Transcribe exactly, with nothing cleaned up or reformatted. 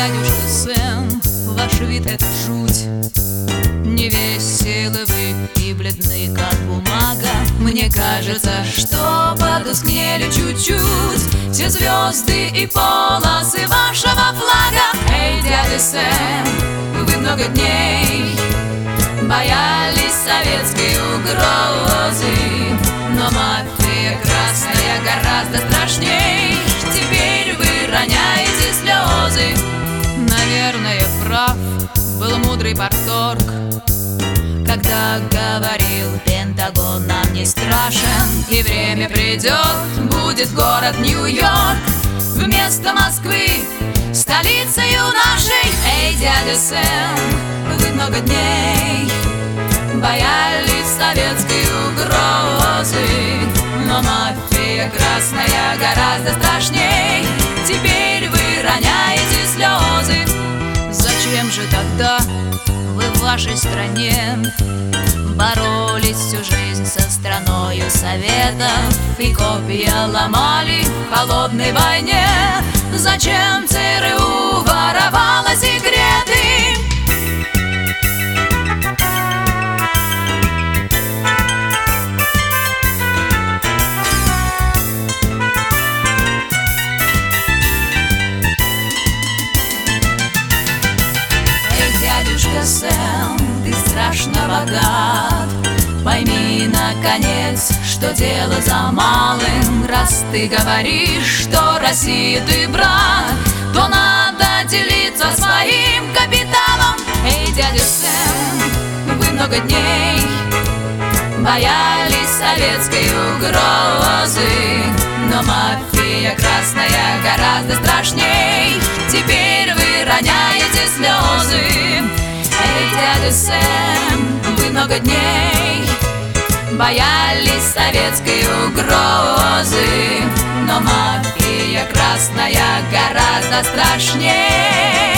дядюшка Сэм, ваш вид — это жуть. Невеселы вы и бледны, как бумага. Мне кажется, что потускнели чуть-чуть все звезды и полосы вашего флага. Эй, дядя Сэм, вы много дней боялись советской угрозы, но мафия красная гораздо страшней. Теперь вы роняете слезы. Наверное, прав был мудрый парторг, когда говорил: Пентагон нам не страшен, и время придет, будет город Нью-Йорк вместо Москвы столицею нашей. Эй, дядя Сэм, вы много дней боялись советской угрозы, но мафия красная гораздо страшней. Теперь вы роняете слезы. Зачем же тогда вы в вашей стране боролись всю жизнь со страною советов и копья ломали в холодной войне? Зачем ЦРУ воровала секреты? Дядюшка Сэм, ты страшно богат. Пойми, наконец, что дело за малым. Раз ты говоришь, что России ты брат, то надо делиться своим капиталом. Эй, дядя Сэм, вы много дней боялись советской угрозы, но мафия красная гораздо страшней. Теперь вы роняете слезы. Эй, дядя Сэм, вы много дней боялись советской угрозы, но мафия красная гораздо страшней.